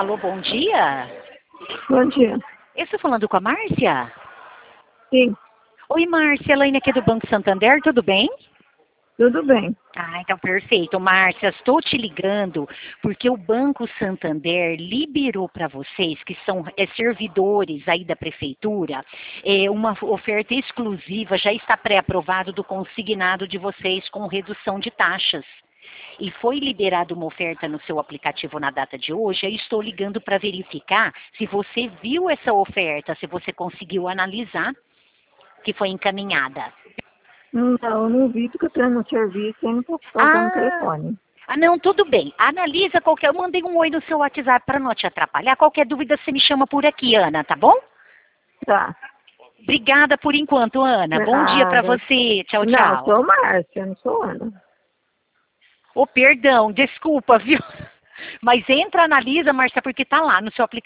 Alô, bom dia. Bom dia. Eu estou falando com a Márcia? Sim, Oi, Márcia, Elaine aqui do Banco Santander, tudo bem? tudo bem. Ah, então perfeito. Márcia, estou te ligando porque o Banco Santander liberou para vocês, que são servidores aí da prefeitura, uma oferta exclusiva, já está pré-aprovado do consignado de vocês com redução de taxas. E foi liberada uma oferta no seu aplicativo na data de hoje. Eu estou ligando para verificar se você viu essa oferta, se você conseguiu analisar que foi encaminhada. Não, eu não vi porque eu estou no serviço e não posso ficar usando o Ah, telefone. não, tudo bem. Analisa qualquer... Eu mandei um oi no seu WhatsApp para não te atrapalhar. Qualquer dúvida você me chama por aqui, Ana, tá bom? Tá. Obrigada por enquanto, Ana. Bom dia para Nada. você. Tchau, Não, tchau. sou Márcia, não sou Ana. Perdão, desculpa, viu? Mas entra, analisa, Marcia, porque tá lá no seu aplicativo.